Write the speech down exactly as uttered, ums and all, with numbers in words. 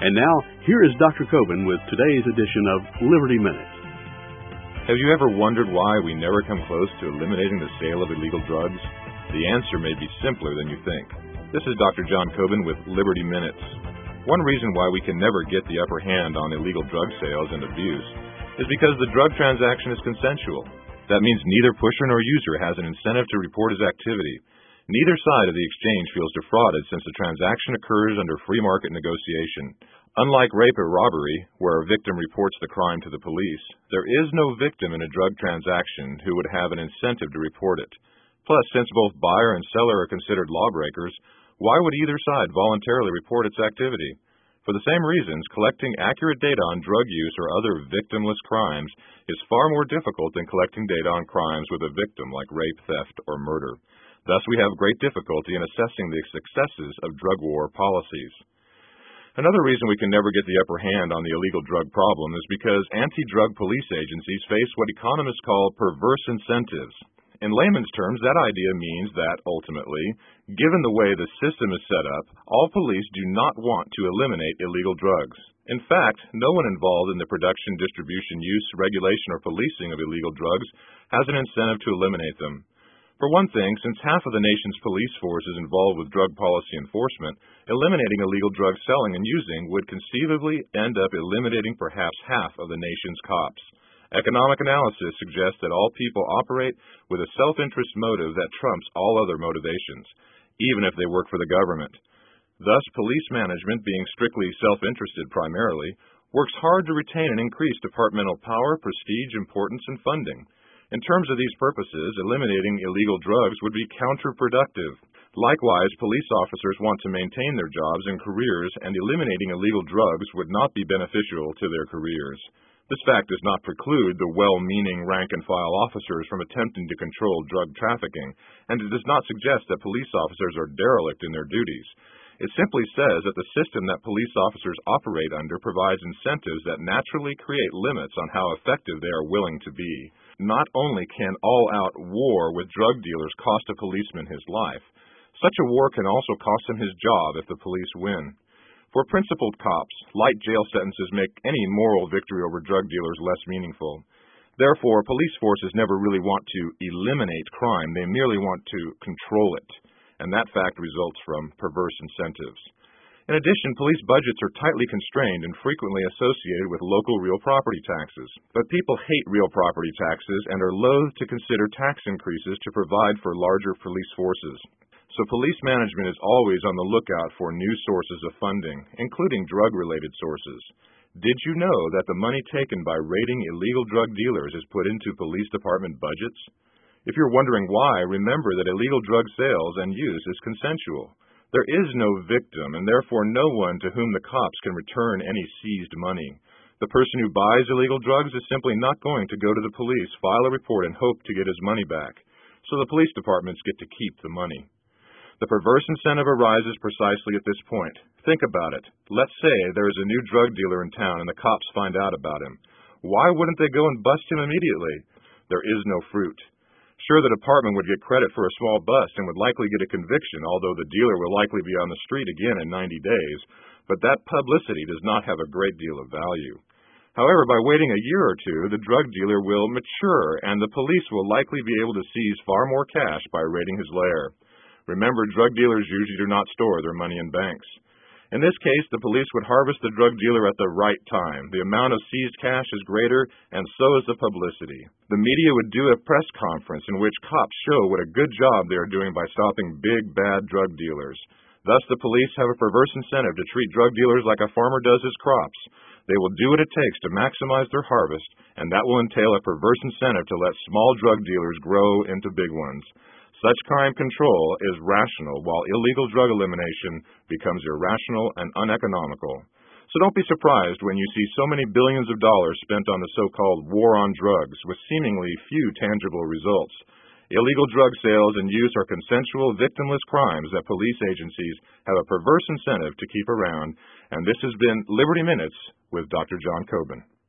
And now, here is Doctor Coben with today's edition of Liberty Minutes. Have you ever wondered why we never come close to eliminating the sale of illegal drugs? The answer may be simpler than you think. This is Doctor John Coben with Liberty Minutes. One reason why we can never get the upper hand on illegal drug sales and abuse is because the drug transaction is consensual. That means neither pusher nor user has an incentive to report his activity. Neither side of the exchange feels defrauded since the transaction occurs under free market negotiation. Unlike rape or robbery, where a victim reports the crime to the police, there is no victim in a drug transaction who would have an incentive to report it. Plus, since both buyer and seller are considered lawbreakers, why would either side voluntarily report its activity? For the same reasons, collecting accurate data on drug use or other victimless crimes is far more difficult than collecting data on crimes with a victim like rape, theft, or murder. Thus, we have great difficulty in assessing the successes of drug war policies. Another reason we can never get the upper hand on the illegal drug problem is because anti-drug police agencies face what economists call perverse incentives. In layman's terms, that idea means that, ultimately, given the way the system is set up, all police do not want to eliminate illegal drugs. In fact, no one involved in the production, distribution, use, regulation, or policing of illegal drugs has an incentive to eliminate them. For one thing, since half of the nation's police force is involved with drug policy enforcement, eliminating illegal drug selling and using would conceivably end up eliminating perhaps half of the nation's cops. Economic analysis suggests that all people operate with a self-interest motive that trumps all other motivations, even if they work for the government. Thus, police management, being strictly self-interested primarily, works hard to retain and increase departmental power, prestige, importance, and funding. In terms of these purposes, eliminating illegal drugs would be counterproductive. Likewise, police officers want to maintain their jobs and careers, and eliminating illegal drugs would not be beneficial to their careers. This fact does not preclude the well-meaning rank-and-file officers from attempting to control drug trafficking, and it does not suggest that police officers are derelict in their duties. It simply says that the system that police officers operate under provides incentives that naturally create limits on how effective they are willing to be. Not only can all-out war with drug dealers cost a policeman his life, such a war can also cost him his job if the police win. For principled cops, light jail sentences make any moral victory over drug dealers less meaningful. Therefore, police forces never really want to eliminate crime. They merely want to control it, and that fact results from perverse incentives. In addition, police budgets are tightly constrained and frequently associated with local real property taxes. But people hate real property taxes and are loath to consider tax increases to provide for larger police forces. So police management is always on the lookout for new sources of funding, including drug-related sources. Did you know that the money taken by raiding illegal drug dealers is put into police department budgets? If you're wondering why, remember that illegal drug sales and use is consensual. There is no victim, and therefore no one to whom the cops can return any seized money. The person who buys illegal drugs is simply not going to go to the police, file a report, and hope to get his money back. So the police departments get to keep the money. The perverse incentive arises precisely at this point. Think about it. Let's say there is a new drug dealer in town and the cops find out about him. Why wouldn't they go and bust him immediately? There is no fruit. Sure, the department would get credit for a small bust and would likely get a conviction, although the dealer will likely be on the street again in ninety days, but that publicity does not have a great deal of value. However, by waiting a year or two, the drug dealer will mature, and the police will likely be able to seize far more cash by raiding his lair. Remember, drug dealers usually do not store their money in banks. In this case, the police would harvest the drug dealer at the right time. The amount of seized cash is greater, and so is the publicity. The media would do a press conference in which cops show what a good job they are doing by stopping big, bad drug dealers. Thus, the police have a perverse incentive to treat drug dealers like a farmer does his crops. They will do what it takes to maximize their harvest, and that will entail a perverse incentive to let small drug dealers grow into big ones. Such crime control is rational, while illegal drug elimination becomes irrational and uneconomical. So don't be surprised when you see so many billions of dollars spent on the so-called war on drugs with seemingly few tangible results. Illegal drug sales and use are consensual, victimless crimes that police agencies have a perverse incentive to keep around. And this has been Liberty Minutes with Doctor John Coben.